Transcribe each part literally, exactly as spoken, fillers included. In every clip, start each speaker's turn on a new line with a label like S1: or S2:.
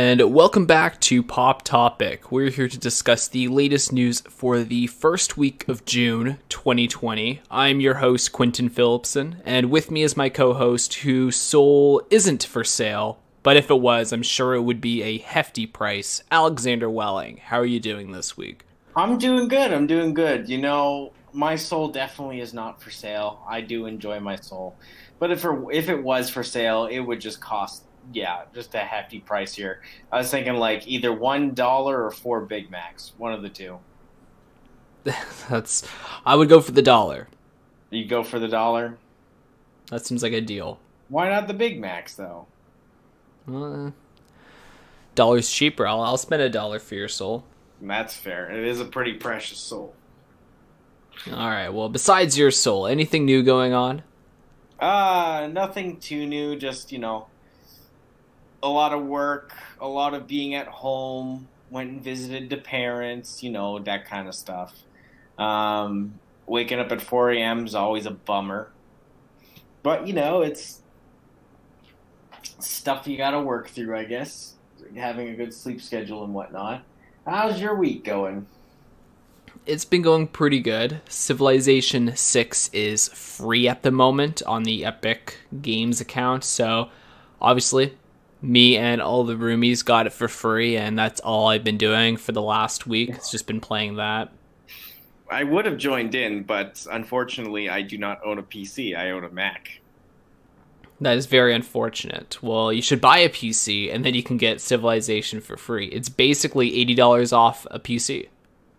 S1: and welcome back to Pop Topic. We're here to discuss the latest news for the first week of June twenty twenty. I'm your host, Quentin Phillipson, and with me is my co-host, whose soul isn't for sale, but if it was, I'm sure it would be a hefty price, Alexander Welling. How are you doing this week?
S2: I'm doing good, I'm doing good. You know, my soul definitely is not for sale. I do enjoy my soul. But if it, if it was for sale, it would just cost Yeah, just a hefty price here. I was thinking like either one dollar or four Big Macs, one of the two.
S1: That's, I would go for the dollar.
S2: You go for the dollar?
S1: That seems like a deal.
S2: Why not the Big Macs though?
S1: Uh, dollar's cheaper. I'll, I'll spend a dollar for your soul.
S2: That's fair. It is a pretty precious soul.
S1: All right. Well, besides your soul, anything new going on?
S2: Uh, nothing too new. Just, you know, a lot of work, a lot of being at home, went and visited the parents, you know, that kind of stuff. Um, waking up at four a.m. is always a bummer. But, you know, it's stuff you gotta work through, I guess. Having a good sleep schedule and whatnot. How's your week going?
S1: It's been going pretty good. Civilization six is free at the moment on the Epic Games account, so obviously me and all the roomies got it for free, and that's all I've been doing for the last week. It's just been playing that.
S2: I would have joined in, but unfortunately I do not own a P C. I own a Mac.
S1: That is very unfortunate. Well, you should buy a P C, and then you can get Civilization for free. It's basically eighty dollars off a P C.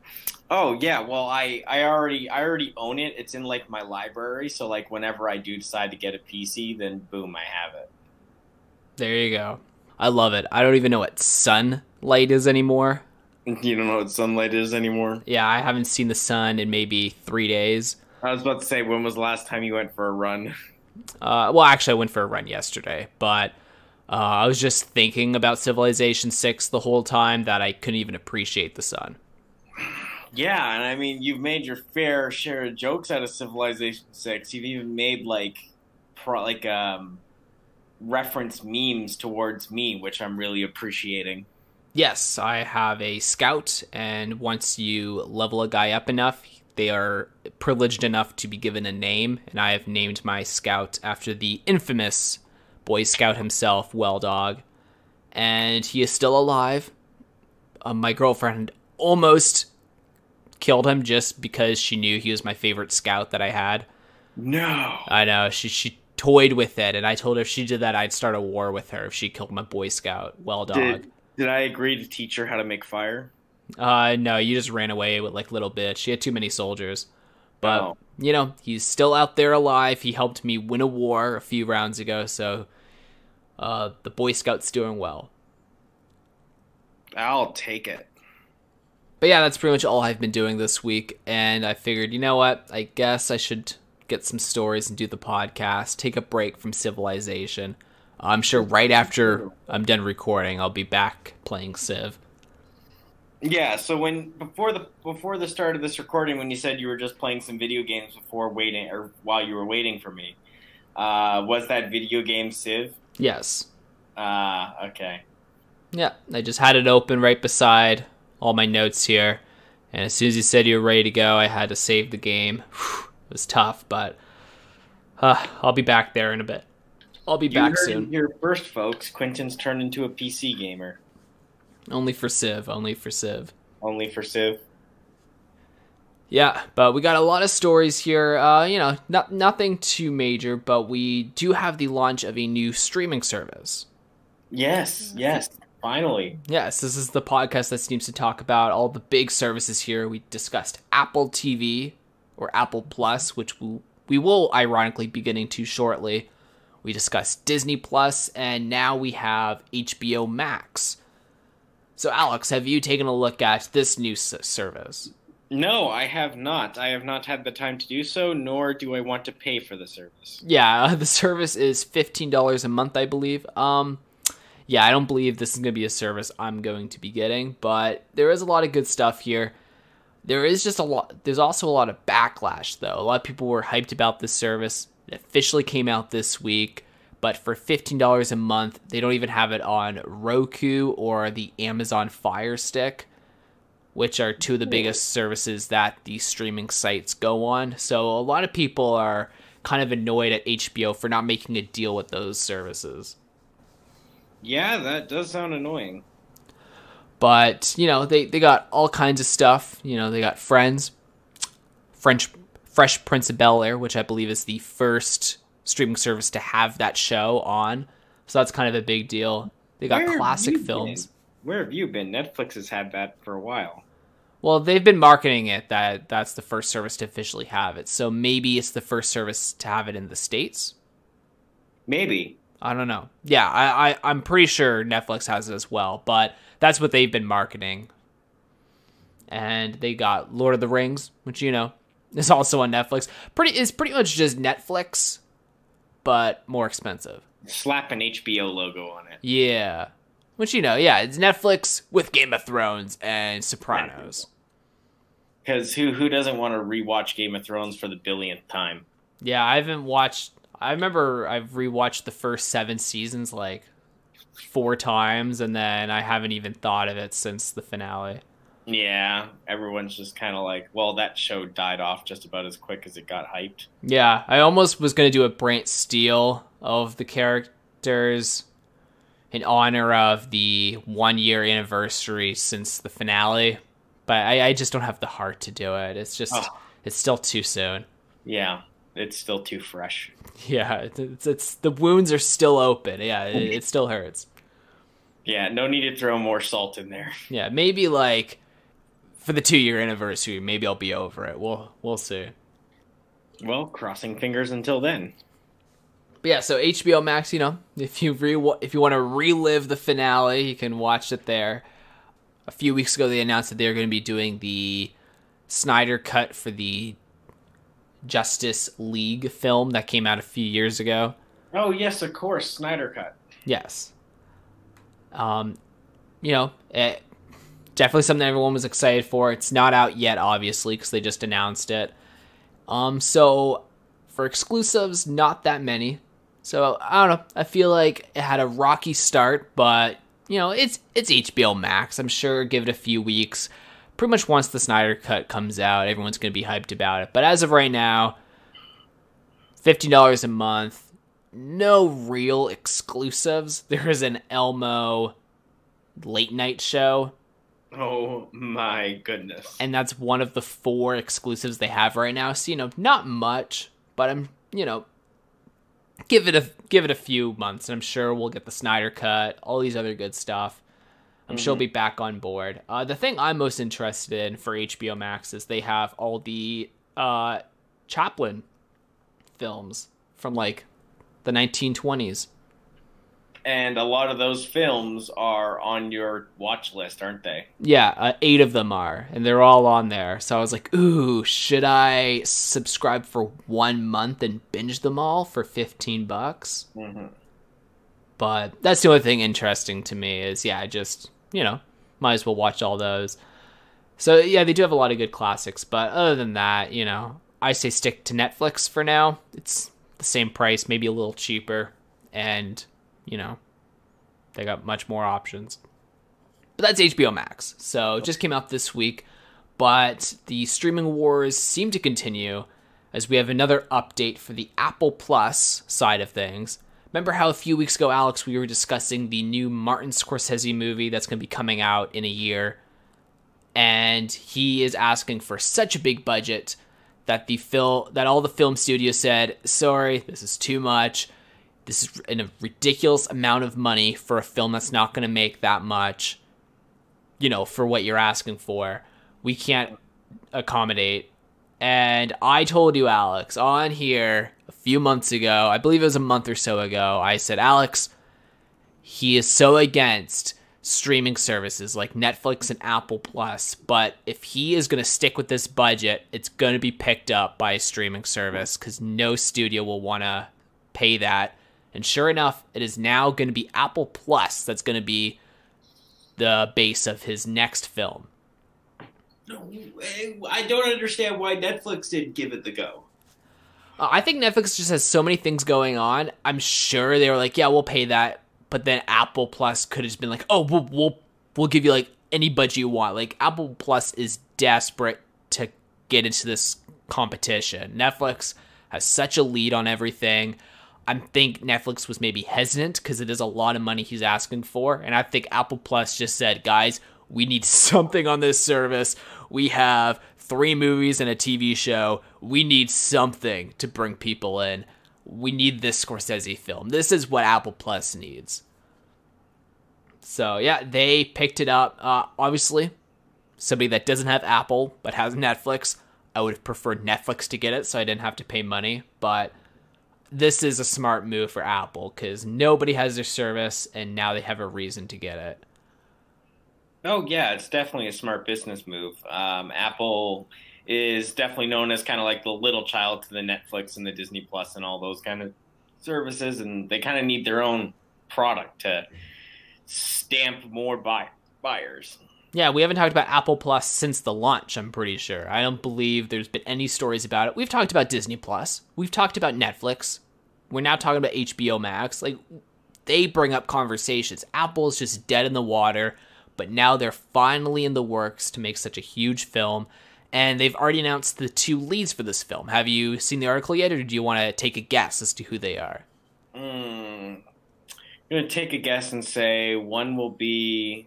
S2: Oh yeah, well I, I already I already own it. It's in like my library, so like whenever I do decide to get a P C, then boom, I have it.
S1: There you go. I love it. I don't even know what sunlight is anymore.
S2: You don't know what sunlight is anymore?
S1: Yeah, I haven't seen the sun in maybe three days.
S2: I was about to say, when was the last time you went for a run?
S1: Uh, well, actually, I went for a run yesterday, but uh, I was just thinking about Civilization six the whole time that I couldn't even appreciate the sun.
S2: Yeah, and I mean, you've made your fair share of jokes out of Civilization six. You've even made, like, pro- like um, reference memes towards me, which I'm really appreciating.
S1: Yes, I have a scout, and once you level a guy up enough, they are privileged enough to be given a name, and I have named my scout after the infamous Boy Scout himself, Well Dog, and he is still alive. Uh, my girlfriend almost killed him just because she knew he was my favorite scout that I had.
S2: No.
S1: I know, she she toyed with it, and I told her if she did that, I'd start a war with her if she killed my Boy Scout, Well Dog.
S2: Did, did I agree to teach her how to make fire?
S1: Uh, no, you just ran away with, like, little bitch. She had too many soldiers. But,
S2: Oh.
S1: you know, he's still out there alive. He helped me win a war a few rounds ago, so uh, the Boy Scout's doing well.
S2: I'll take it.
S1: But yeah, that's pretty much all I've been doing this week, and I figured, you know what, I guess I should get some stories and do the podcast, take a break from Civilization. I'm sure right after I'm done recording, I'll be back playing Civ.
S2: Yeah, so when before the before the start of this recording, when you said you were just playing some video games before waiting, or while you were waiting for me, uh, was that video game Civ?
S1: Yes.
S2: Ah, uh, okay.
S1: Yeah, I just had it open right beside all my notes here, and as soon as you said you were ready to go, I had to save the game. Whew, it was tough, but uh, I'll be back there in a bit. I'll be
S2: you
S1: back
S2: heard
S1: soon.
S2: It here first, folks. Quentin's turned into a P C gamer.
S1: Only for Civ, only for Civ.
S2: Only for Civ.
S1: Yeah, but we got a lot of stories here. Uh, you know, not, nothing too major, but we do have the launch of a new streaming service.
S2: Yes, yes, finally.
S1: Yes, this is the podcast that seems to talk about all the big services here. We discussed Apple T V, or Apple Plus, which we, we will ironically be getting to shortly. We discussed Disney Plus, and now we have H B O Max. So, Alex, have you taken a look at this new s- service?
S2: No, I have not. I have not had the time to do so, nor do I want to pay for the service.
S1: Yeah, the service is fifteen dollars a month, I believe. Um, yeah, I don't believe this is going to be a service I'm going to be getting, but there is a lot of good stuff here. There is just a lot. There's also a lot of backlash, though. A lot of people were hyped about this service. It officially came out this week, but for fifteen dollars a month, they don't even have it on Roku or the Amazon Fire Stick, which are two of the biggest services that these streaming sites go on. So a lot of people are kind of annoyed at H B O for not making a deal with those services.
S2: Yeah, that does sound annoying.
S1: But, you know, they, they got all kinds of stuff. You know, they got Friends, French Fresh Prince of Bel-Air, which I believe is the first streaming service to have that show on. So that's kind of a big deal. They got
S2: Where
S1: classic
S2: have you
S1: films.
S2: been? Where have you been? Netflix has had that for a while.
S1: Well, they've been marketing it that that's the first service to officially have it. So maybe it's the first service to have it in the States.
S2: Maybe.
S1: I don't know. Yeah, I, I, I'm pretty sure Netflix has it as well, but that's what they've been marketing. And they got Lord of the Rings, which, you know, is also on Netflix. Pretty is pretty much just Netflix, but more expensive.
S2: Slap an H B O logo on it.
S1: Yeah. Which, you know, yeah, it's Netflix with Game of Thrones and Sopranos.
S2: Because who who doesn't want to rewatch Game of Thrones for the billionth time?
S1: Yeah, I haven't watched... I remember I've rewatched the first seven seasons like four times, and then I haven't even thought of it since the finale.
S2: Yeah, everyone's just kind of like, well, that show died off just about as quick as it got hyped.
S1: Yeah, I almost was going to do a Brant Steele of the characters in honor of the one-year anniversary since the finale, but I, I just don't have the heart to do it. It's just, oh. It's still too soon.
S2: Yeah, it's still too fresh.
S1: Yeah, it's, it's the wounds are still open. Yeah, it, it still hurts.
S2: Yeah, no need to throw more salt in there.
S1: Yeah, maybe like for the two-year anniversary, maybe I'll be over it. We'll we'll see.
S2: Well, crossing fingers until then.
S1: But yeah, so H B O Max, you know, if you re- if you want to relive the finale, you can watch it there. A few weeks ago, they announced that they were going to be doing the Snyder Cut for the Justice League film that came out a few years ago.
S2: Oh, yes, of course, Snyder Cut.
S1: Yes. Um, you know, it, definitely something everyone was excited for. It's not out yet, obviously, because they just announced it. Um, so for exclusives, not that many. So I don't know. I feel like it had a rocky start, but you know, it's it's H B O Max. I'm sure give it a few weeks. Pretty much once the Snyder Cut comes out, everyone's going to be hyped about it. But as of right now, fifteen dollars a month. No real exclusives. There is an Elmo late night show.
S2: Oh my goodness.
S1: And that's one of the four exclusives they have right now. So, you know, not much, but I'm, you know, give it a give it a few months and I'm sure we'll get the Snyder Cut, all these other good stuff. I'm mm-hmm. sure we'll be back on board. Uh, the thing I'm most interested in for H B O Max is they have all the uh, Chaplin films from like the nineteen twenties.
S2: And a lot of those films are on your watch list, aren't they?
S1: Yeah, uh, eight of them are, and they're all on there. So I was like, ooh, should I subscribe for one month and binge them all for fifteen bucks?
S2: Mm-hmm.
S1: But that's the only thing interesting to me is, yeah, I just, you know, might as well watch all those. So, yeah, they do have a lot of good classics. But other than that, you know, I say stick to Netflix for now. It's the same price, maybe a little cheaper. And, you know, they got much more options. But that's H B O Max. So it just came out this week. But the streaming wars seem to continue as we have another update for the Apple Plus side of things. Remember how a few weeks ago, Alex, we were discussing the new Martin Scorsese movie that's going to be coming out in a year? And he is asking for such a big budget that the fil- that all the film studios said, sorry, this is too much. This is a ridiculous amount of money for a film that's not going to make that much, you know, for what you're asking for. We can't accommodate. And I told you, Alex, on here a few months ago, I believe it was a month or so ago, I said, Alex, he is so against streaming services like Netflix and Apple Plus, but if he is going to stick with this budget, it's going to be picked up by a streaming service because no studio will want to pay that. And sure enough, it is now going to be Apple Plus that's going to be the base of his next film.
S2: No, I don't understand why Netflix didn't give it the go.
S1: Uh, I think Netflix just has so many things going on. I'm sure they were like, yeah, we'll pay that. But then Apple Plus could have just been like, oh, we'll, we'll, we'll give you like any budget you want. Like Apple Plus is desperate to get into this competition. Netflix has such a lead on everything. I think Netflix was maybe hesitant because it is a lot of money he's asking for. And I think Apple Plus just said, guys, we need something on this service. We have three movies and a T V show. We need something to bring people in. We need this Scorsese film. This is what Apple Plus needs. So, yeah, they picked it up. Uh, obviously, somebody that doesn't have Apple but has Netflix, I would have preferred Netflix to get it so I didn't have to pay money. But this is a smart move for Apple because nobody has their service, and now they have a reason to get it.
S2: Oh, yeah, it's definitely a smart business move. Um, Apple is definitely known as kind of like the little child to the Netflix and the Disney Plus and all those kind of services, and they kind of need their own product to stamp more buy- buyers.
S1: Yeah, we haven't talked about Apple Plus since the launch, I'm pretty sure. I don't believe there's been any stories about it. We've talked about Disney Plus. We've talked about Netflix. We're now talking about H B O Max. Like, they bring up conversations. Apple's just dead in the water, but now they're finally in the works to make such a huge film. And they've already announced the two leads for this film. Have you seen the article yet, or do you want to take a guess as to who they are?
S2: Mm, I'm going to take a guess and say one will be...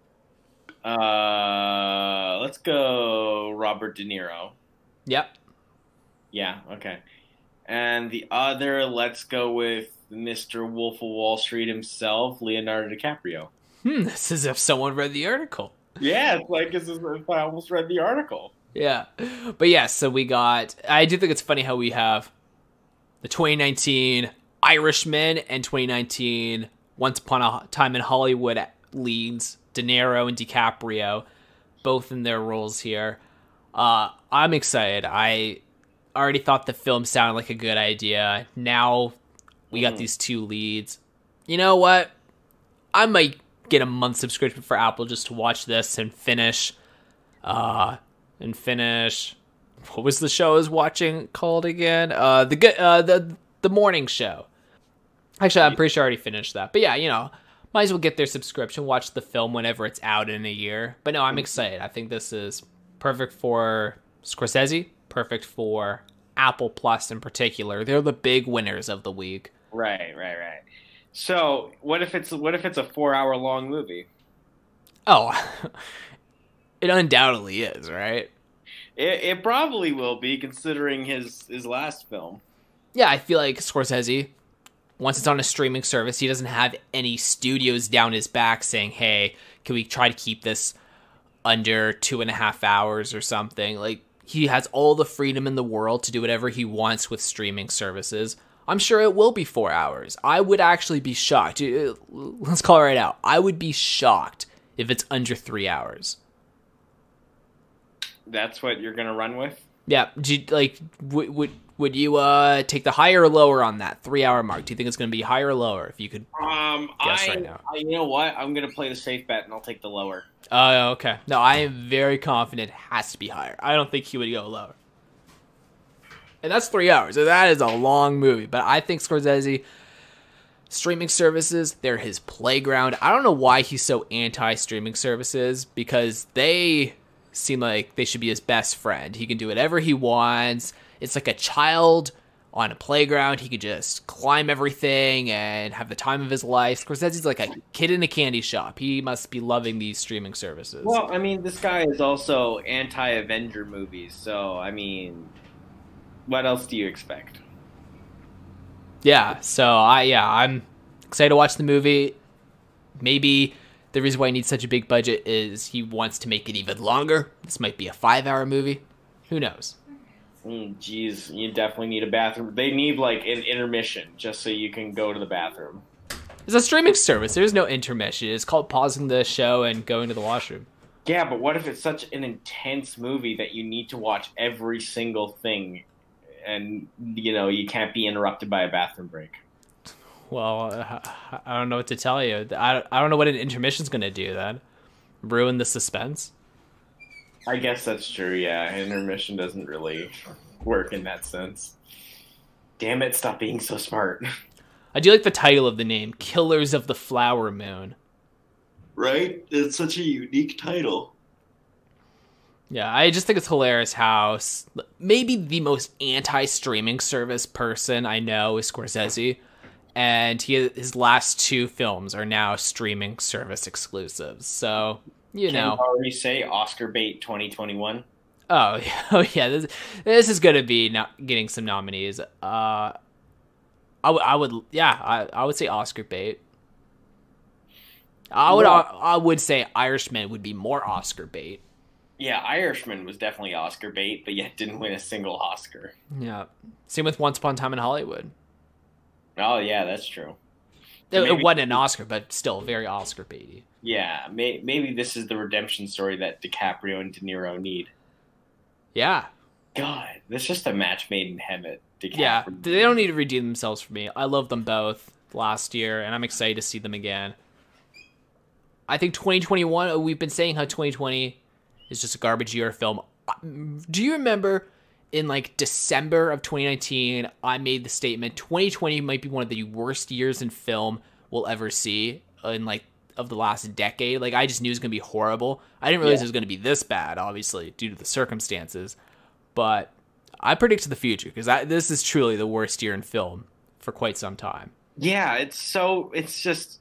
S2: Uh, let's go Robert De Niro.
S1: Yep.
S2: Yeah, okay. And the other, let's go with Mister Wolf of Wall Street himself, Leonardo DiCaprio.
S1: Hmm, it's as if someone read the article.
S2: Yeah, it's like as if I almost read the article.
S1: Yeah. But yeah, so we got... I do think it's funny how we have the twenty nineteen Irishman and twenty nineteen Once Upon a Time in Hollywood leads, De Niro and DiCaprio, both in their roles here. Uh, I'm excited. I already thought the film sounded like a good idea. Now we got mm. these two leads. You know what? I might get a month subscription for Apple just to watch this and finish. Uh, and finish. What was the show I was watching called again? Uh, the good, uh, the the morning show. Actually, I'm pretty sure I already finished that. But yeah, you know. Might as well get their subscription, watch the film whenever it's out in a year. But no, I'm excited. I think this is perfect for Scorsese, perfect for Apple Plus in particular. They're the big winners of the week.
S2: Right, right, right. So, what if it's what if it's a four-hour long movie?
S1: Oh, it undoubtedly is, right?
S2: It, it probably will be, considering his, his last film.
S1: Yeah, I feel like Scorsese... Once it's on a streaming service, he doesn't have any studios down his back saying, hey, can we try to keep this under two and a half hours or something? Like, he has all the freedom in the world to do whatever he wants with streaming services. I'm sure it will be four hours. I would actually be shocked. Let's call it right out. I would be shocked if it's under three hours.
S2: That's what you're going to run with?
S1: Yeah. Do you, like, would... would Would you uh, take the higher or lower on that three-hour mark? Do you think it's going to be higher or lower? If you could
S2: um,
S1: guess
S2: I,
S1: right now.
S2: I, you know what? I'm going to play the safe bet, and I'll take the lower.
S1: Oh, uh, okay. No, I am very confident it has to be higher. I don't think he would go lower. And that's three hours. So that is a long movie. But I think Scorsese, streaming services, they're his playground. I don't know why he's so anti-streaming services, because they seem like they should be his best friend. He can do whatever he wants. It's like a child on a playground. He could just climb everything and have the time of his life. Scorsese's like a kid in a candy shop. He must be loving these streaming services.
S2: Well, I mean, this guy is also anti-Avenger movies. So, I mean, what else do you expect?
S1: Yeah, so, I yeah, I'm excited to watch the movie. Maybe the reason why he needs such a big budget is he wants to make it even longer. This might be a five-hour movie. Who knows?
S2: Jeez, mm, you definitely need a bathroom. They need, like, an intermission just so you can go to the bathroom.
S1: It's a streaming service. There's no intermission. It's called pausing the show and going to the washroom.
S2: Yeah, but what if it's such an intense movie that you need to watch every single thing and, you know, you can't be interrupted by a bathroom break?
S1: Well, I don't know what to tell you. I don't know what an intermission's going to do then. Ruin the suspense?
S2: I guess that's true, yeah. Intermission doesn't really work in that sense. Damn it, stop being so smart.
S1: I do like the title of the name, Killers of the Flower Moon.
S2: Right? It's such a unique title.
S1: Yeah, I just think it's hilarious how maybe the most anti-streaming service person I know is Scorsese, and he his last two films are now streaming service exclusives. So, you
S2: Can
S1: know.
S2: you already say Oscar bait twenty twenty-one?
S1: Oh, oh yeah, this, this is going to be not getting some nominees. Uh, I, w- I would, yeah, I, I would say Oscar bait. I would,
S2: Well,
S1: I, I would say Irishman would be more Oscar bait.
S2: yeah, Irishman was definitely Oscar bait, but yet didn't win a single Oscar.
S1: Yeah, same with Once Upon a Time in Hollywood.
S2: Oh, yeah, that's true.
S1: It,
S2: So
S1: it
S2: maybe,
S1: wasn't an Oscar, but still very Oscar baity.
S2: yeah, may, maybe this is the redemption story that DiCaprio and De Niro need.
S1: Yeah,
S2: God, that's just a match made in heaven. DiCaprio.
S1: yeah, they don't need to redeem themselves for me. I love them both last year, and I'm excited to see them again. I think twenty twenty-one, we've been saying how twenty twenty is just a garbage year of film. Do you remember in like December of twenty nineteen, I made the statement twenty twenty might be one of the worst years in film we'll ever see in like of the last decade. Like I just knew it was going to be horrible. I didn't realize
S2: Yeah.
S1: it was going to be this bad, obviously, due to the circumstances. But I predicted the future because this is truly the worst year in film for quite some time.
S2: Yeah, it's so, it's just,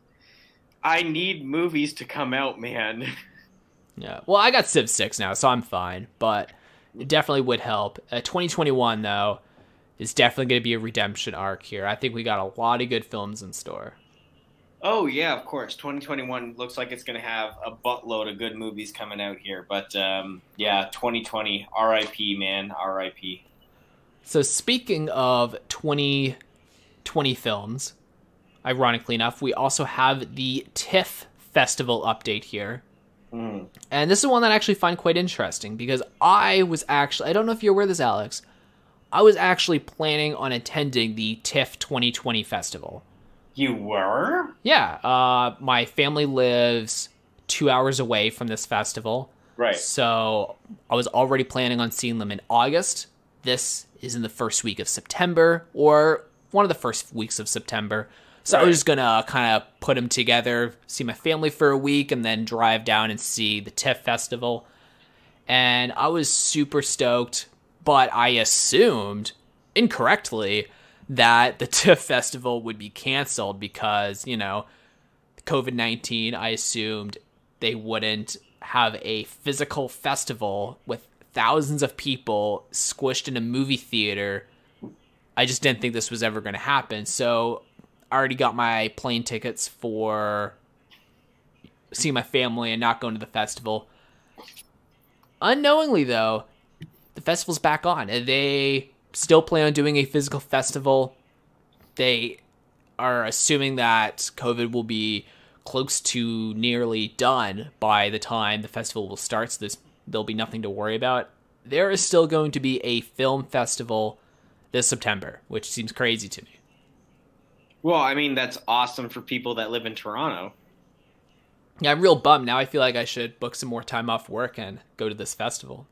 S2: I need movies to come out, man.
S1: Yeah. Well, I got Civ six now, so I'm fine. But it definitely would help. Uh, twenty twenty-one, though, is definitely going to be a redemption arc here. I think we got a lot of good films in store.
S2: Oh, yeah, of course. twenty twenty-one looks like it's going to have a buttload of good movies coming out here. But, um, yeah, twenty twenty, R I P, man, R I P.
S1: So speaking of twenty twenty films, ironically enough, we also have the TIFF Festival update here.
S2: Mm.
S1: And this is one that I actually find quite interesting because I was actually, I don't know if you're aware of this, Alex, I was actually planning on attending the TIFF twenty twenty festival.
S2: You were?
S1: Yeah, uh, my family lives two hours away from this festival.
S2: Right.
S1: So I was already planning on seeing them in August. This is in the first week of September or one of the first weeks of September. So
S2: Right.
S1: I was just going to kind of put them together, see my family for a week, and then drive down and see the TIFF festival. And I was super stoked, but I assumed incorrectly that the TIFF festival would be canceled because, you know, covid nineteen, I assumed they wouldn't have a physical festival with thousands of people squished in a movie theater. I just didn't think this was ever going to happen. So I already got my plane tickets for seeing my family and not going to the festival. Unknowingly, though, the festival's back on. They still plan on doing a physical festival. They are assuming that COVID will be close to nearly done by the time the festival will start, so there's, there'll be nothing to worry about. There is still going to be a film festival this September, which seems crazy to me.
S2: Well, I mean, that's awesome for people that live in Toronto.
S1: Yeah, I'm real bummed. Now I feel like I should book some more time off work and go to this festival.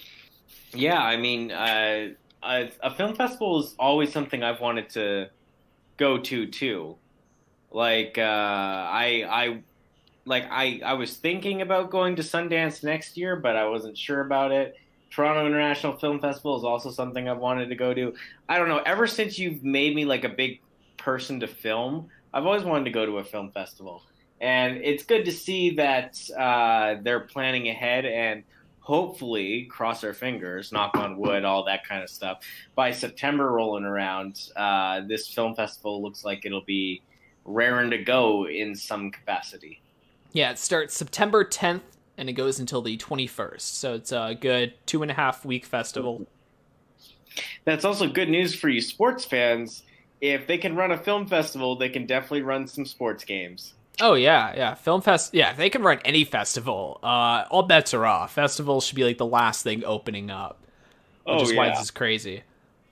S2: Yeah, I mean, uh, a, a film festival is always something I've wanted to go to too. Like, uh, I, I, like I, I was thinking about going to Sundance next year, but I wasn't sure about it. Toronto International Film Festival is also something I've wanted to go to. I don't know. Ever since you've made me like a big person to film, I've always wanted to go to a film festival, and it's good to see that uh, they're planning ahead and. Hopefully, cross our fingers, knock on wood, all that kind of stuff. By September rolling around, uh, this film festival looks like it'll be raring to go in some capacity.
S1: Yeah, it starts September tenth and it goes until the twenty-first. So it's a good two and a half week festival.
S2: That's also good news for you sports fans. If they can run a film festival, they can definitely run some sports games.
S1: Oh, yeah, yeah. Film fest. Yeah, if they can run any festival, uh, all bets are off. Festivals should be like the last thing opening up, which
S2: Oh,
S1: is why
S2: yeah.
S1: this is crazy.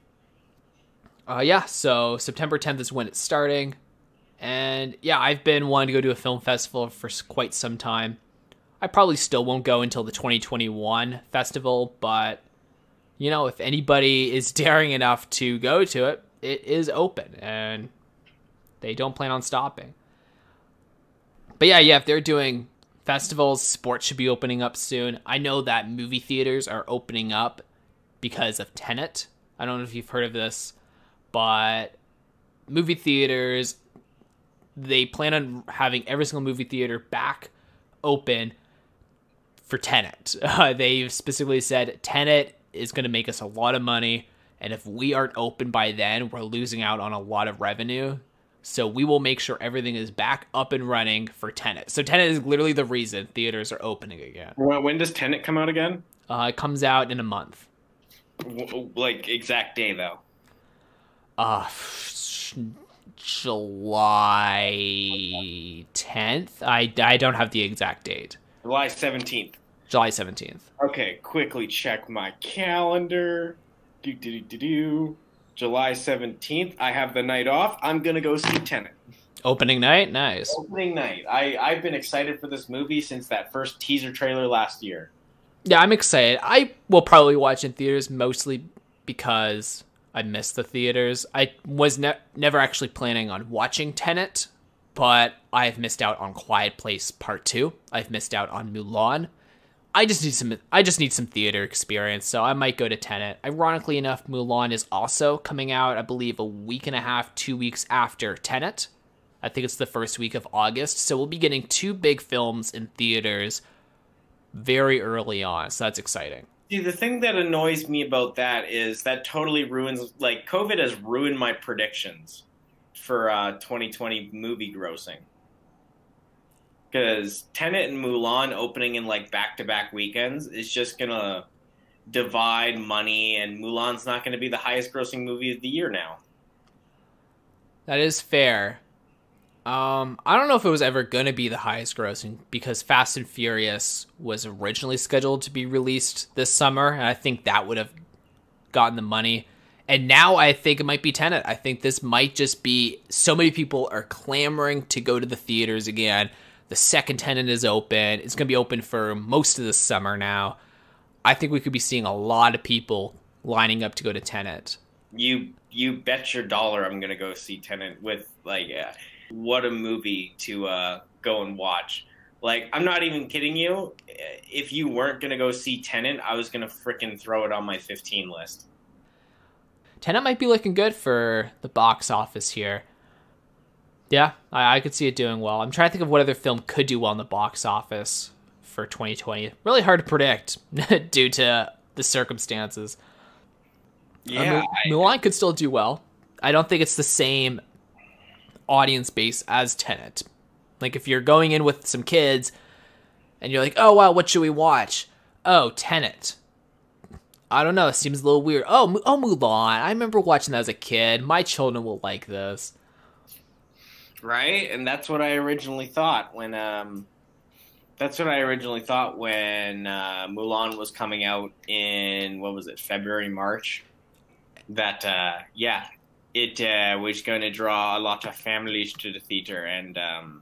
S1: Uh, yeah, so September tenth is when it's starting. And yeah, I've been wanting to go to a film festival for s- quite some time. I probably still won't go until the twenty twenty-one festival, but, you know, if anybody is daring enough to go to it, it is open, and they don't plan on stopping. But yeah, yeah, if they're doing festivals, sports should be opening up soon. I know that movie theaters are opening up because of Tenet. I don't know if you've heard of this, but movie theaters, they plan on having every single movie theater back open for Tenet. Uh, they've specifically said Tenet is going to make us a lot of money, and if we aren't open by then, we're losing out on a lot of revenue. So we will make sure everything is back up and running for Tenet. So Tenet is literally the reason theaters are opening again.
S2: Well, when does Tenet come out again?
S1: Uh, it comes out in a month.
S2: W- like, exact day, though?
S1: Uh, July tenth? I, I don't have the exact date.
S2: July seventeenth.
S1: July seventeenth.
S2: Okay, quickly check my calendar. Do, do, do, do. July seventeenth. I have the night off. I'm going to go see Tenet.
S1: Opening night? Nice.
S2: Opening night. I, I've been excited for this movie since that first teaser trailer last year.
S1: Yeah, I'm excited. I will probably watch in theaters mostly because I miss the theaters. I was ne- never actually planning on watching Tenet, but I've missed out on Quiet Place Part two. I've missed out on Mulan. I just need some I just need some theater experience, so I might go to Tenet. Ironically enough, Mulan is also coming out, I believe, a week and a half, two weeks after Tenet. I think it's the first week of August, so we'll be getting two big films in theaters very early on, so that's exciting.
S2: See, the thing that annoys me about that is that totally ruins, like, COVID has ruined my predictions for uh, twenty twenty movie grossing. Because Tenet and Mulan opening in, like, back-to-back weekends is just going to divide money, and Mulan's not going to be the highest-grossing movie of the year now.
S1: That is fair. Um, I don't know if it was ever going to be the highest grossing, because Fast and Furious was originally scheduled to be released this summer, and I think that would have gotten the money. And now I think it might be Tenet. I think this might just be, so many people are clamoring to go to the theaters again. The second Tenet is open. It's going to be open for most of the summer now. I think we could be seeing a lot of people lining up to go to Tenet.
S2: You you bet your dollar I'm going to go see Tenet with, like, yeah, what a movie to uh, go and watch. Like, I'm not even kidding you. If you weren't going to go see Tenet, I was going to frickin' throw it on my fifteen list.
S1: Tenet might be looking good for the box office here. Yeah, I, I could see it doing well. I'm trying to think of what other film could do well in the box office for twenty twenty. Really hard to predict due to the circumstances.
S2: Yeah.
S1: Uh, Mulan could still do well. I don't think it's the same audience base as Tenet. Like, if you're going in with some kids and you're like, oh, wow, what should we watch? Oh, Tenet. I don't know. It seems a little weird. Oh, oh, Mulan. I remember watching that as a kid. My children will like this.
S2: Right? And that's what I originally thought when um that's what I originally thought when uh, Mulan was coming out in, what was it, February, March? That uh yeah, it uh, was going to draw a lot of families to the theater, and um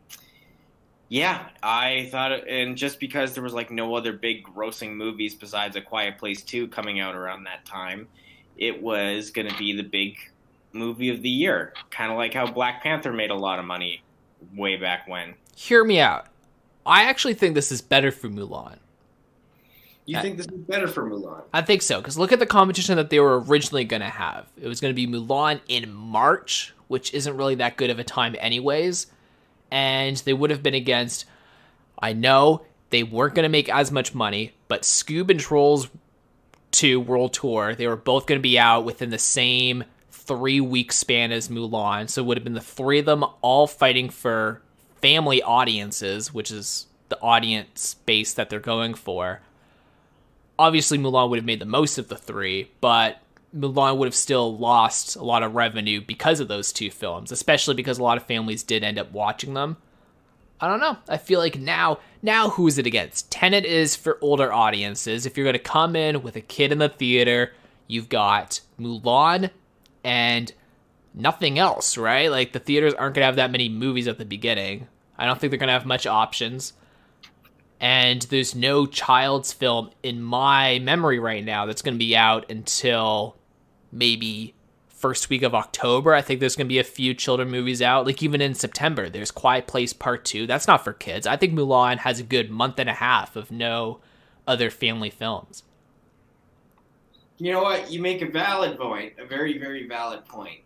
S2: yeah, I thought it, and just because there was like no other big grossing movies besides A Quiet Place two coming out around that time, it was going to be the big movie of the year, kind of like how Black Panther made a lot of money way back when.
S1: Hear me out. I actually think this is better for Mulan.
S2: You
S1: I,
S2: think this is better for Mulan?
S1: I think so, because look at the competition that they were originally going to have. It was going to be Mulan in March, which isn't really that good of a time anyways, and they would have been against, I know they weren't going to make as much money, but Scoob and Trolls two World Tour, they were both going to be out within the same three-week span as Mulan, so it would have been the three of them all fighting for family audiences, which is the audience base that they're going for. Obviously, Mulan would have made the most of the three, but Mulan would have still lost a lot of revenue because of those two films, especially because a lot of families did end up watching them. I don't know. I feel like now, now who's it against? Tenet is for older audiences. If you're going to come in with a kid in the theater, you've got Mulan and nothing else, right? Like, the theaters aren't going to have that many movies at the beginning. I don't think they're going to have much options. And there's no child's film in my memory right now that's going to be out until maybe first week of October, I think there's going to be a few children movies out. Like even in September, there's Quiet Place Part two. That's not for kids. I think Mulan has a good month and a half of no other family films.
S2: You know what? You make a valid point, a very, very valid point.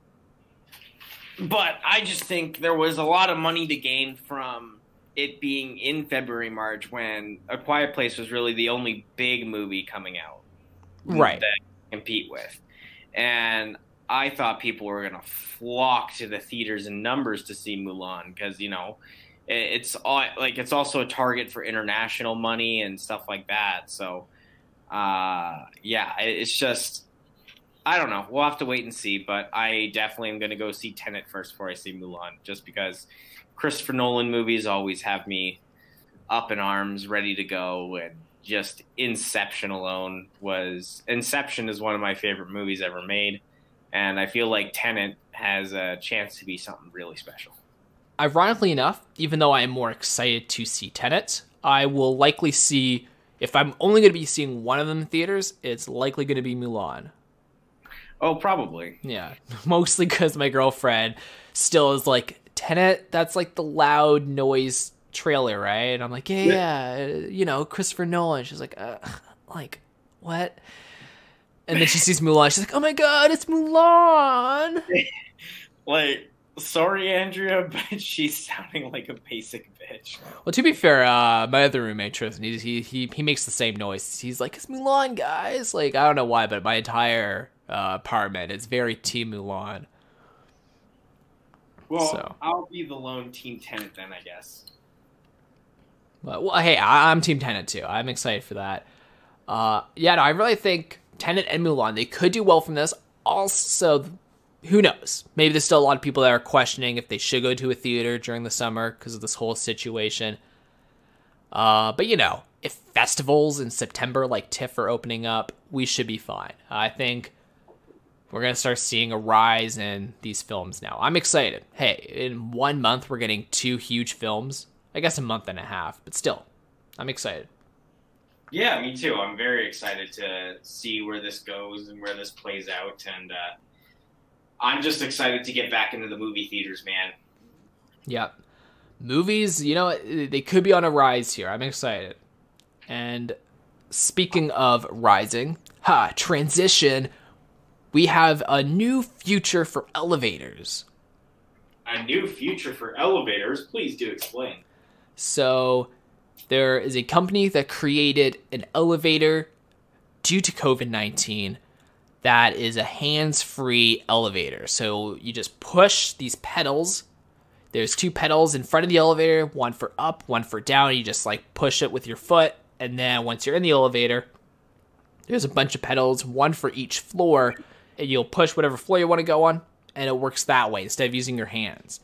S2: But I just think there was a lot of money to gain from it being in February, March, when A Quiet Place was really the only big movie coming out.
S1: Right.
S2: That compete with. And I thought people were going to flock to the theaters in numbers to see Mulan because, you know, it's all, like it's also a target for international money and stuff like that. So, uh, yeah, it's just, I don't know. We'll have to wait and see, but I definitely am going to go see Tenet first before I see Mulan, just because Christopher Nolan movies always have me up in arms, ready to go. And just Inception alone was Inception is one of my favorite movies ever made. And I feel like Tenet has a chance to be something really special.
S1: Ironically enough, even though I am more excited to see Tenet, I will likely see, if I'm only going to be seeing one of them in theaters, it's likely going to be Mulan.
S2: Oh, probably.
S1: Yeah, mostly because my girlfriend still is like, Tenet, that's like the loud noise trailer, right? And I'm like, yeah, yeah, you know, Christopher Nolan. She's like, uh, like, what? And then she sees Mulan. She's like, oh my god, it's Mulan.
S2: Like, sorry, Andrea, but she's sounding like a basic bitch.
S1: Well, to be fair, uh, my other roommate, Tristan, he, he, he, he makes the same noise. He's like, it's Mulan, guys. Like, I don't know why, but my entire uh, apartment is very Team Mulan.
S2: Well,
S1: so.
S2: I'll be the lone Team Tenet then, I guess.
S1: But, well, hey, I, I'm Team Tenet too. I'm excited for that. Uh, yeah, no, I really think Tenet and Mulan, they could do well from this. Also, who knows? Maybe there's still a lot of people that are questioning if they should go to a theater during the summer because of this whole situation. Uh, but, you know, if festivals in September like TIFF are opening up, we should be fine. I think we're going to start seeing a rise in these films now. I'm excited. Hey, in one month, we're getting two huge films. I guess a month and a half, but still, I'm excited.
S2: Yeah, me too. I'm very excited to see where this goes and where this plays out. And uh, I'm just excited to get back into the movie theaters, man.
S1: Yep. Movies, you know, they could be on a rise here. I'm excited. And speaking of rising, ha, transition, we have a new future for elevators.
S2: A new future for elevators? Please do explain.
S1: So there is a company that created an elevator due to covid nineteen that is a hands-free elevator. So you just push these pedals. There's two pedals in front of the elevator, one for up, one for down. You just like push it with your foot. And then once you're in the elevator, there's a bunch of pedals, one for each floor. And you'll push whatever floor you want to go on. And it works that way instead of using your hands.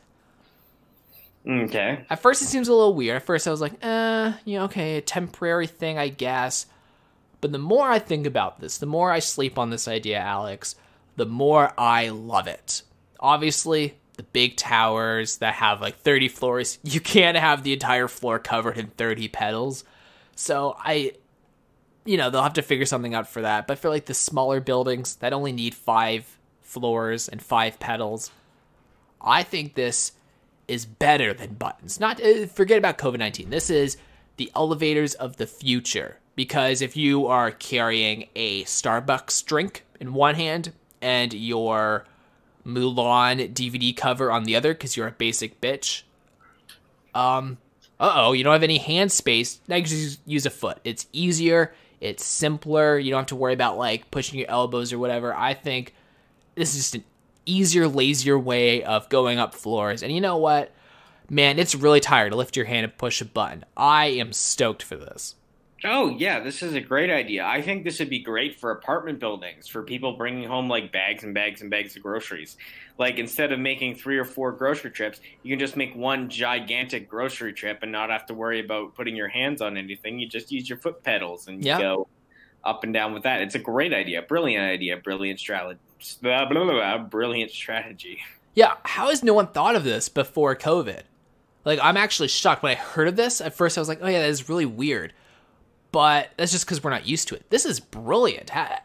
S2: Okay.
S1: At first, it seems a little weird. At first, I was like, eh, you know, okay, a temporary thing, I guess. But the more I think about this, the more I sleep on this idea, Alex, the more I love it. Obviously, the big towers that have like thirty floors, you can't have the entire floor covered in thirty pedals. So I, you know, they'll have to figure something out for that. But for like the smaller buildings that only need five floors and five pedals, I think this is better than buttons. Not uh, forget about covid nineteen. This is the elevators of the future, because if you are carrying a Starbucks drink in one hand and your Mulan D V D cover on the other because you're a basic bitch, um uh-oh, you don't have any hand space, now you can just use a foot. It's easier, it's simpler, you don't have to worry about like pushing your elbows or whatever. I think this is just an easier, lazier way of going up floors. And you know what? Man, it's really tired to lift your hand and push a button. I am stoked for this.
S2: Oh, yeah, this is a great idea. I think this would be great for apartment buildings, for people bringing home like bags and bags and bags of groceries. Like instead of making three or four grocery trips, you can just make one gigantic grocery trip and not have to worry about putting your hands on anything. You just use your foot pedals and you
S1: Yep.
S2: go up and down with that. It's a great idea. Brilliant idea. Brilliant strategy. Blah, blah, blah, blah, brilliant strategy.
S1: Yeah, how has no one thought of this before COVID? Like, I'm actually shocked. When I heard of this, at first I was like, oh yeah, that is really weird. But that's just because we're not used to it. This is brilliant.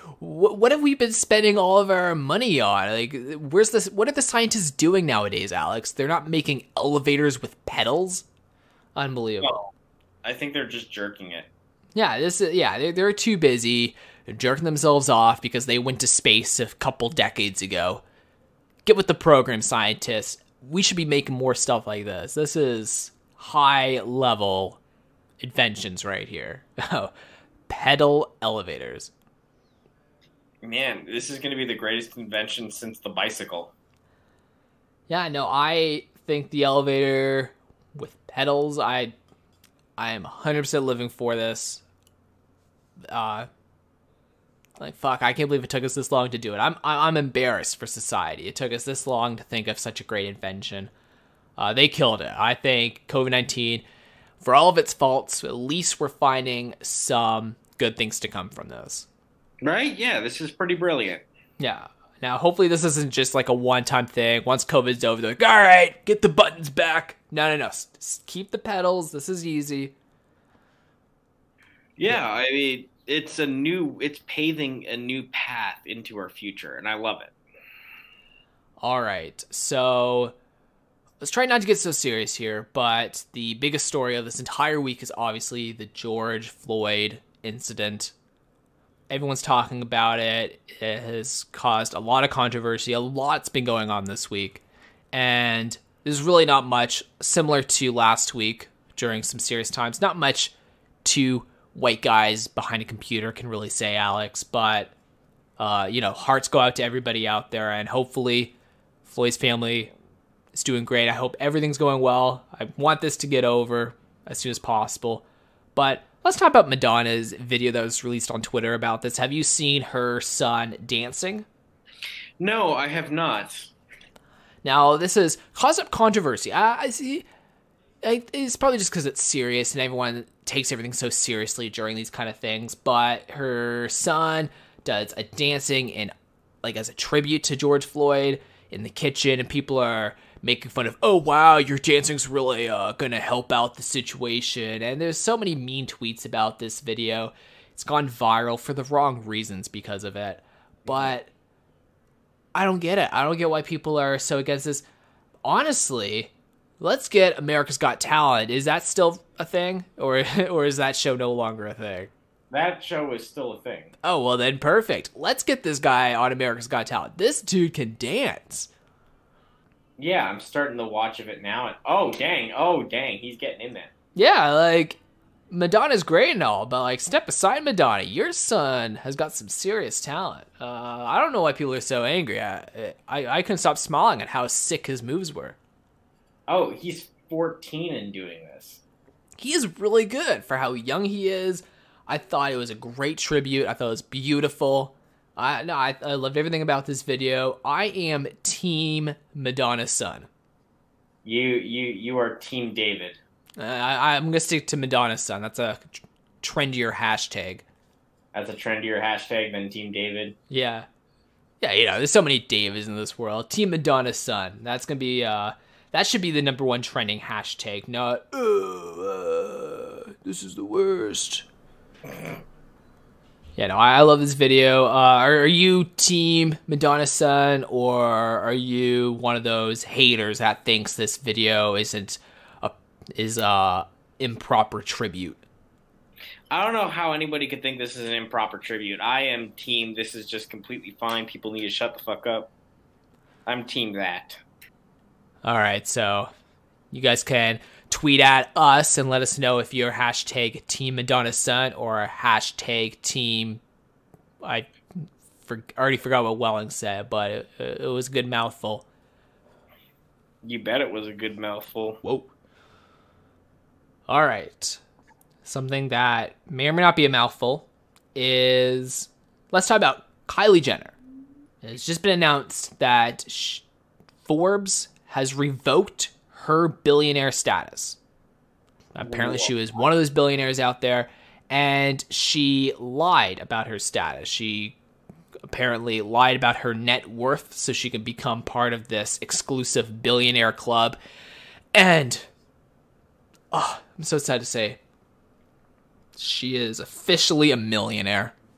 S1: what, what have we been spending all of our money on? Like, where's this? What are the scientists doing nowadays, Alex? They're not making elevators with pedals? Unbelievable.
S2: Well, I think they're just jerking it.
S1: Yeah, this is, yeah, they're, they're too busy jerking themselves off because they went to space a couple decades ago. Get with the program, scientists. We should be making more stuff like this. This is high level inventions right here. Pedal elevators.
S2: Man, this is going to be the greatest invention since the bicycle.
S1: Yeah, no, I think the elevator with pedals, I I am one hundred percent living for this. Uh, like, fuck, I can't believe it took us this long to do it. I'm I'm embarrassed for society. It took us this long to think of such a great invention. Uh, they killed it. I think COVID nineteen, for all of its faults, at least we're finding some good things to come from this.
S2: Right? Yeah, this is pretty brilliant.
S1: Yeah. Now, hopefully this isn't just like a one-time thing. Once COVID's over, they're like, all right, get the buttons back. No, no, no. Just keep the pedals. This is easy.
S2: Yeah, I mean, it's a new, it's paving a new path into our future, and I love it.
S1: All right. So let's try not to get so serious here, but the biggest story of this entire week is obviously the George Floyd incident. Everyone's talking about it. It has caused a lot of controversy. A lot's been going on this week. And there's really not much, similar to last week during some serious times. Not much two white guys behind a computer can really say, Alex. But, uh, you know, hearts go out to everybody out there. And hopefully Floyd's family is doing great. I hope everything's going well. I want this to get over as soon as possible. But let's talk about Madonna's video that was released on Twitter about this. Have you seen her son dancing?
S2: No, I have not.
S1: Now, this has caused up controversy. I, I see. I, it's probably just because it's serious and everyone takes everything so seriously during these kind of things. But her son does a dancing in, like, as a tribute to George Floyd in the kitchen, and people are making fun of, oh, wow, your dancing's really uh, going to help out the situation. And there's so many mean tweets about this video. It's gone viral for the wrong reasons because of it. But I don't get it. I don't get why people are so against this. Honestly, let's get America's Got Talent. Is that still a thing? Or, or is that show no longer a thing?
S2: That show is still a thing.
S1: Oh, well then, perfect. Let's get this guy on America's Got Talent. This dude can dance.
S2: Yeah, I'm starting to watch of it now. And oh, dang. Oh, dang. He's getting in there.
S1: Yeah, like, Madonna's great and all, but, like, step aside, Madonna. Your son has got some serious talent. Uh, I don't know why people are so angry. I, I, I couldn't stop smiling at how sick his moves were.
S2: Oh, he's fourteen and doing this.
S1: He is really good for how young he is. I thought it was a great tribute. I thought it was beautiful. I no, I, I loved everything about this video. I am Team Madonna's son.
S2: You you you are Team David.
S1: Uh, I, I'm gonna stick to Madonna's son. That's a trendier hashtag.
S2: That's a trendier hashtag than Team David.
S1: Yeah, yeah. You know, there's so many Davids in this world. Team Madonna's son. That's gonna be uh, that should be the number one trending hashtag. Not oh, uh, this is the worst. Yeah, no, I love this video. Uh, are, are you Team Madonna's son, or are you one of those haters that thinks this video isn't a is a improper tribute?
S2: I don't know how anybody could think this is an improper tribute. I am Team this is just completely fine. People need to shut the fuck up. I'm Team that.
S1: All right, so you guys can tweet at us and let us know if you're hashtag Team Madonna's son or hashtag Team. I for, already forgot what Welling said, but it, it was a good mouthful.
S2: You bet it was a good mouthful.
S1: Whoa. All right. Something that may or may not be a mouthful is, let's talk about Kylie Jenner. It's just been announced that she, Forbes has revoked her billionaire status. Apparently she was one of those billionaires out there, and she lied about her status. She apparently lied about her net worth so she could become part of this exclusive billionaire club. And oh, I'm so sad to say, she is officially a millionaire.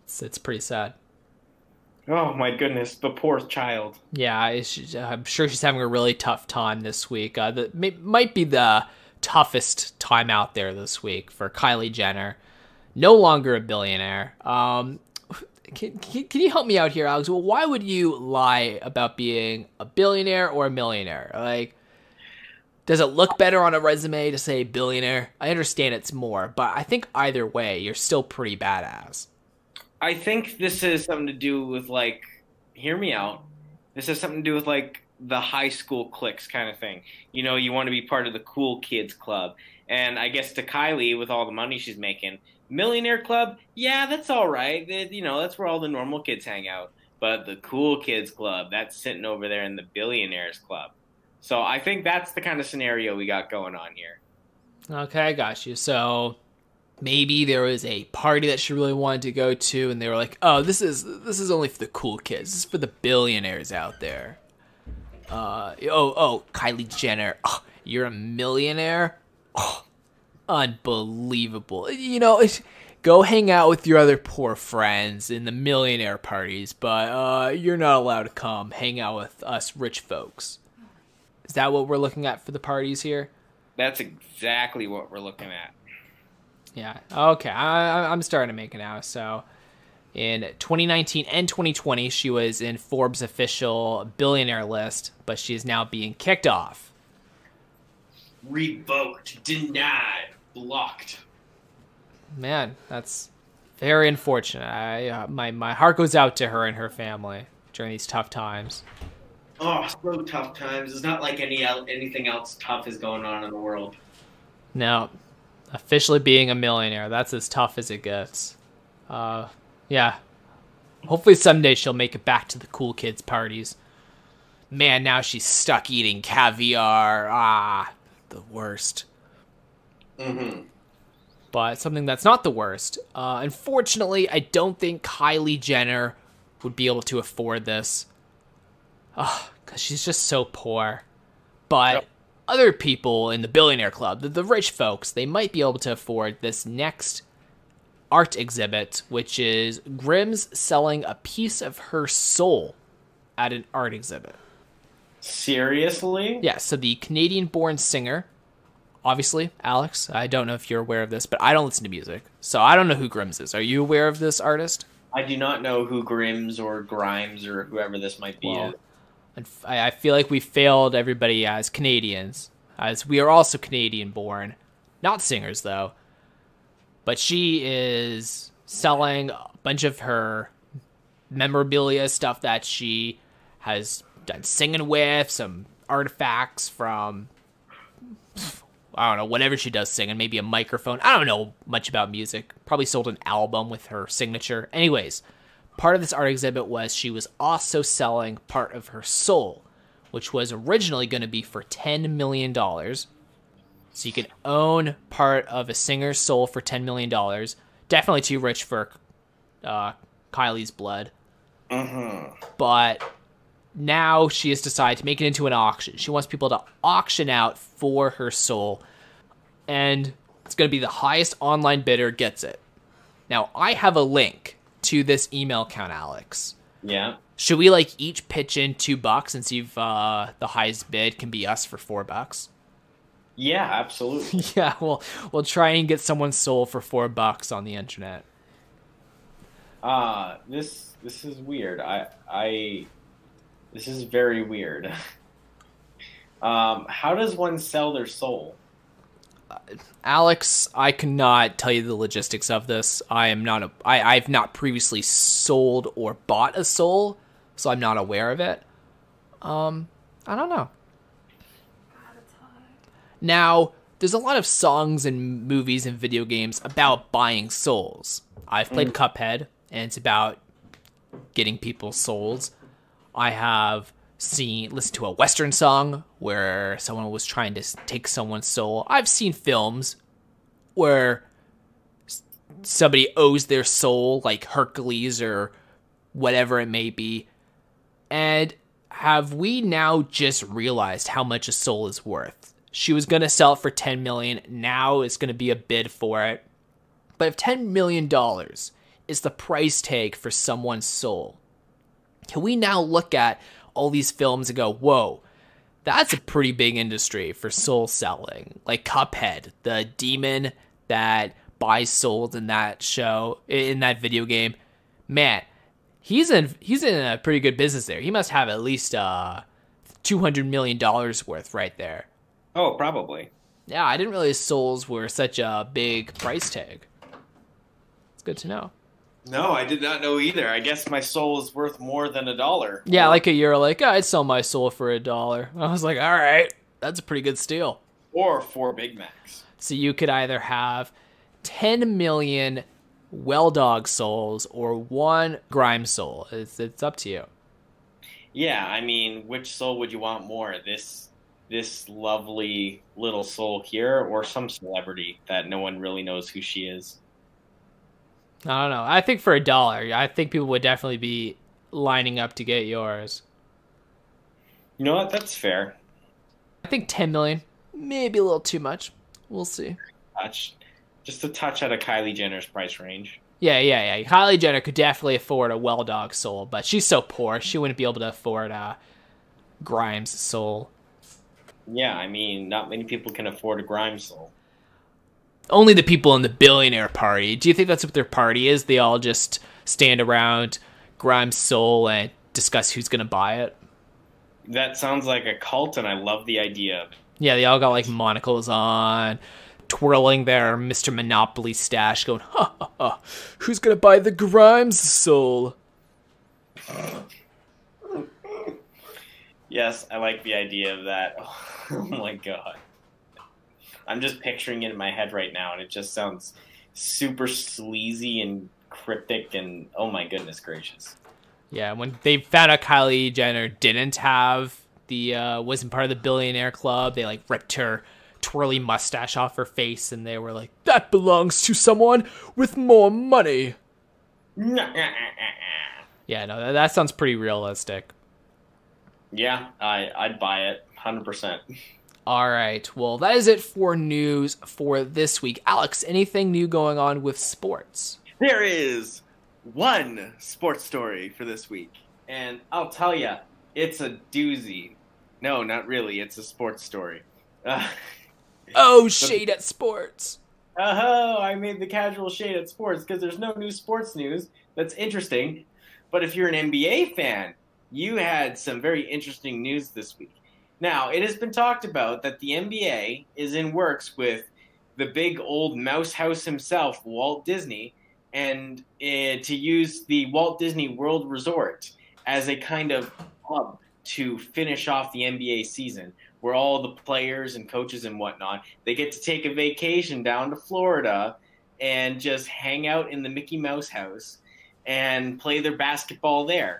S1: It's, it's pretty sad.
S2: Oh my goodness, the poor child.
S1: Yeah, it's, I'm sure she's having a really tough time this week. Uh, the, may, might be the toughest time out there this week for Kylie Jenner. No longer a billionaire. Um, can, can, can you help me out here, Alex? Well, why would you lie about being a billionaire or a millionaire? Like, does it look better on a resume to say billionaire? I understand it's more, but I think either way, you're still pretty badass.
S2: I think this has something to do with, like, hear me out. This has something to do with, like, the high school cliques kind of thing. You know, you want to be part of the cool kids club. And I guess to Kylie, with all the money she's making, millionaire club, yeah, that's all right. It, you know, that's where all the normal kids hang out. But the cool kids club, that's sitting over there in the billionaires club. So I think that's the kind of scenario we got going on here.
S1: Okay, I got you. So maybe there was a party that she really wanted to go to, and they were like, "Oh, this is this is only for the cool kids. This is for the billionaires out there." Uh, oh, oh, Kylie Jenner, oh, you're a millionaire? Oh, unbelievable. You know, go hang out with your other poor friends in the millionaire parties, but uh, you're not allowed to come hang out with us rich folks. Is that what we're looking at for the parties here?
S2: That's exactly what we're looking at.
S1: Yeah. Okay. I, I'm starting to make it out. So in twenty nineteen and twenty twenty, she was in Forbes' official billionaire list, but she is now being kicked off.
S2: Revoked, denied, blocked.
S1: Man, that's very unfortunate. I, uh, my, my heart goes out to her and her family during these tough times.
S2: Oh, so tough times. It's not like any anything else tough is going on in the world.
S1: No. Officially being a millionaire, that's as tough as it gets. Uh, yeah. Hopefully someday she'll make it back to the cool kids' parties. Man, now she's stuck eating caviar. Ah, the worst.
S2: Mm-hmm.
S1: But something that's not the worst. Uh, unfortunately, I don't think Kylie Jenner would be able to afford this. Oh, because she's just so poor. But yep. Other people in the billionaire club, the, the rich folks, they might be able to afford this next art exhibit, which is Grimm's selling a piece of her soul at an art exhibit.
S2: Seriously?
S1: Yeah, so the Canadian-born singer, obviously, Alex, I don't know if you're aware of this, but I don't listen to music, so I don't know who Grimm's is. Are you aware of this artist?
S2: I do not know who Grimm's or Grimes or whoever this might be.
S1: Well, I feel like we failed everybody as Canadians, as we are also Canadian-born. Not singers, though. But she is selling a bunch of her memorabilia, stuff that she has done singing with, some artifacts from, I don't know, whatever she does singing, maybe a microphone. I don't know much about music. Probably sold an album with her signature. Anyways, part of this art exhibit was she was also selling part of her soul, which was originally going to be for ten million dollars. So you could own part of a singer's soul for ten million dollars. Definitely too rich for uh, Kylie's blood.
S2: Mm-hmm.
S1: But now she has decided to make it into an auction. She wants people to auction out for her soul. And it's going to be the highest online bidder gets it. Now, I have a link to this email account, Alex.
S2: Yeah.
S1: Should we like each pitch in two bucks and see if uh, the highest bid can be us for four bucks?
S2: Yeah, absolutely.
S1: Yeah, we'll we'll try and get someone's soul for four bucks on the internet.
S2: Uh this this is weird. I I this is very weird. um, how does one sell their soul?
S1: Uh, Alex, I cannot tell you the logistics of this. I am not a I, I've not previously sold or bought a soul, so I'm not aware of it. Um, I don't know. Now, there's a lot of songs and movies and video games about buying souls. I've played mm. Cuphead, and it's about getting people's souls. I have seen, listened to a Western song where someone was trying to take someone's soul. I've seen films where somebody owes their soul, like Hercules or whatever it may be. And have we now just realized how much a soul is worth? She was going to sell it for ten million dollars. Now it's going to be a bid for it. But if ten million dollars is the price tag for someone's soul? Can we now look at all these films and go, whoa, that's a pretty big industry for soul selling? Like Cuphead, the demon that buys souls in that show, in that video game. Man, he's in he's in a pretty good business there. He must have at least uh, two hundred million dollars worth right there.
S2: Oh, probably.
S1: Yeah, I didn't realize souls were such a big price tag. It's good to know.
S2: No, I did not know either. I guess my soul is worth more than a dollar.
S1: Yeah, like a year, like, oh, I'd sell my soul for a dollar. I was like, all right, that's a pretty good steal.
S2: Or four Big Macs.
S1: So you could either have ten million Well Dog souls or one Grime soul. It's, it's up to you.
S2: Yeah, I mean, which soul would you want more? This this lovely little soul here, or some celebrity that no one really knows who she is?
S1: I don't know. I think for a dollar, I think people would definitely be lining up to get yours.
S2: You know what? That's fair.
S1: I think ten million, maybe a little too much. We'll see.
S2: Touch, just a touch out of Kylie Jenner's price range.
S1: Yeah, yeah, yeah. Kylie Jenner could definitely afford a Well Dog soul, but she's so poor, she wouldn't be able to afford a Grimes soul.
S2: Yeah, I mean, not many people can afford a Grimes soul.
S1: Only the people in the billionaire party. Do you think that's what their party is? They all just stand around Grimes' soul and discuss who's going to buy it?
S2: That sounds like a cult, and I love the idea of it.
S1: Yeah, they all got like monocles on, twirling their Mister Monopoly stash, going, ha ha ha, who's going to buy the Grimes soul?
S2: Yes, I like the idea of that. Oh my god. I'm just picturing it in my head right now, and it just sounds super sleazy and cryptic, and oh my goodness gracious.
S1: Yeah, when they found out Kylie Jenner didn't have the, uh, wasn't part of the billionaire club, they like ripped her twirly mustache off her face, and they were like, that belongs to someone with more money. Yeah, no, that, that sounds pretty realistic.
S2: Yeah, I, I'd buy it, one hundred percent.
S1: All right, well, that is it for news for this week. Alex, anything new going on with sports?
S3: There is one sports story for this week.
S2: And I'll tell you, it's a doozy. No, not really. It's a sports story. Uh,
S1: oh, shade at sports.
S2: Oh, I made the casual shade at sports because there's no new sports news that's interesting. But if you're an N B A fan, you had some very interesting news this week. Now, it has been talked about that the N B A is in works with the big old mouse house himself, Walt Disney, and uh, to use the Walt Disney World Resort as a kind of hub to finish off the N B A season, where all the players and coaches and whatnot, they get to take a vacation down to Florida and just hang out in the Mickey Mouse house and play their basketball there.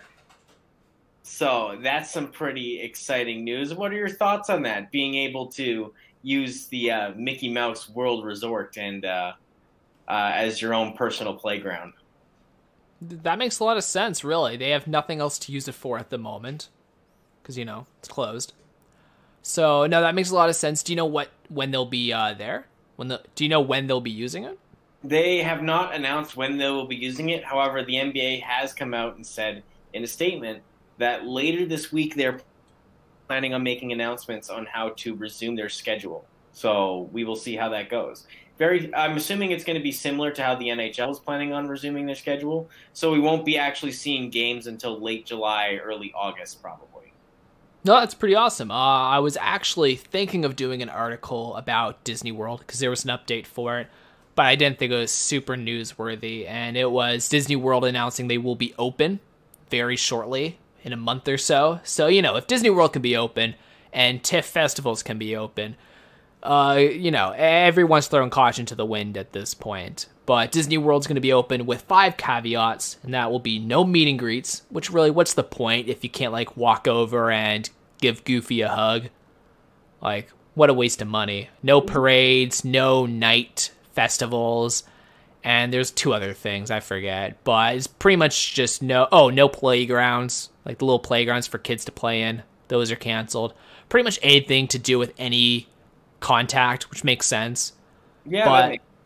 S2: So that's some pretty exciting news. What are your thoughts on that, being able to use the uh, Mickey Mouse World Resort and uh, uh, as your own personal playground?
S1: That makes a lot of sense, really. They have nothing else to use it for at the moment because, you know, it's closed. So, no, that makes a lot of sense. Do you know what when they'll be uh, there? When the, do you know when they'll be using it?
S2: They have not announced when they will be using it. However, the N B A has come out and said in a statement that later this week they're planning on making announcements on how to resume their schedule. So we will see how that goes. Very, I'm assuming it's going to be similar to how the N H L is planning on resuming their schedule. So we won't be actually seeing games until late July, early August, probably.
S1: No, that's pretty awesome. Uh, I was actually thinking of doing an article about Disney World because there was an update for it, but I didn't think it was super newsworthy. And it was Disney World announcing they will be open very shortly, in a month or so. So, you know, if Disney World can be open and TIFF festivals can be open, uh, you know, everyone's throwing caution to the wind at this point. But Disney World's going to be open with five caveats, and that will be no meet and greets, which really, what's the point if you can't, like, walk over and give Goofy a hug? Like, what a waste of money. No parades, no night festivals, and there's two other things, I forget. But it's pretty much just no, oh, no playgrounds. Like the little playgrounds for kids to play in. Those are canceled. Pretty much anything to do with any contact, which makes sense.
S2: Yeah,
S1: but
S2: makes-
S1: yeah,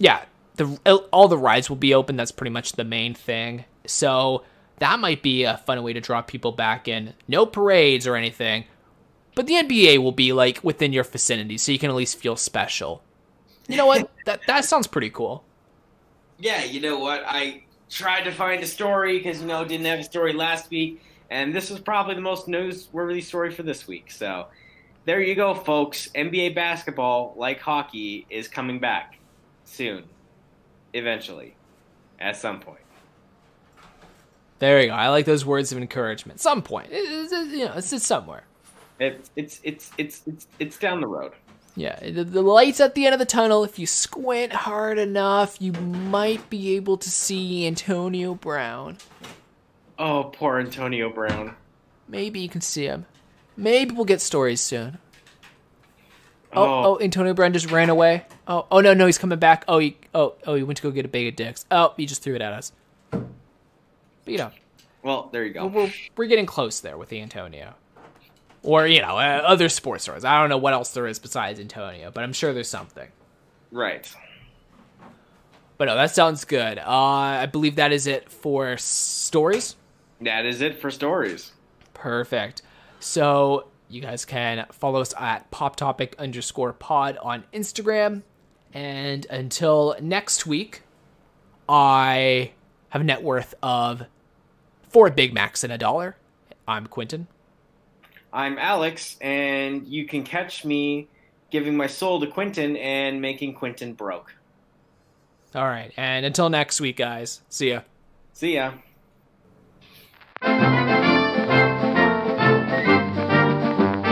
S1: the all the rides will be open. That's pretty much the main thing. So that might be a fun way to draw people back in. No parades or anything, but the N B A will be like within your vicinity, so you can at least feel special. You know what? that that sounds pretty cool.
S2: Yeah, you know what? I tried to find a story because, you know, didn't have a story last week, and this was probably the most newsworthy story for this week. So there you go, folks. N B A basketball, like hockey, is coming back soon, eventually, at some point.
S1: There you go. I like those words of encouragement. Some point, it's, it's, you know, it's, it's somewhere.
S2: It's it's it's it's it's it's down the road.
S1: Yeah, the, the light's at the end of the tunnel. If you squint hard enough, you might be able to see Antonio Brown.
S2: Oh, poor Antonio Brown.
S1: Maybe you can see him. Maybe we'll get stories soon. Oh,
S2: Oh.
S1: oh, Antonio Brown just ran away. Oh, oh no, no, he's coming back. Oh, he, oh, oh, he went to go get a bag of dicks. Oh, he just threw it at us. But you know,
S2: Well, there you go.
S1: we're we're, we're getting close there with the Antonio, or you know, uh, other sports stars. I don't know what else there is besides Antonio, but I'm sure there's something.
S2: Right.
S1: But no, that sounds good. Uh, I believe that is it for stories.
S2: That is it for stories.
S1: Perfect. So you guys can follow us at poptopic underscore pod on Instagram. And until next week, I have a net worth of four Big Macs and a dollar. I'm Quentin.
S2: I'm Alex, and you can catch me giving my soul to Quentin and making Quentin broke.
S1: All right. And until next week, guys. See ya.
S2: See ya.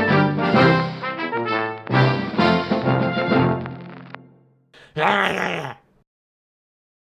S1: Yeah, yeah, yeah.